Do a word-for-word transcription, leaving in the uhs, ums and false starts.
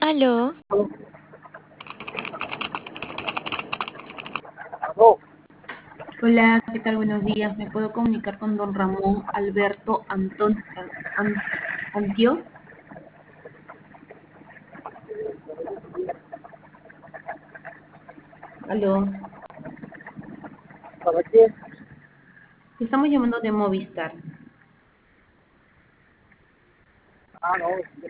Aló, Aló, Hola, ¿qué tal? Buenos días. ¿Me puedo comunicar con don Ramón Alberto Antón, An- Antio? Aló, ¿para qué? estamos llamando de Movistar. Ah, no,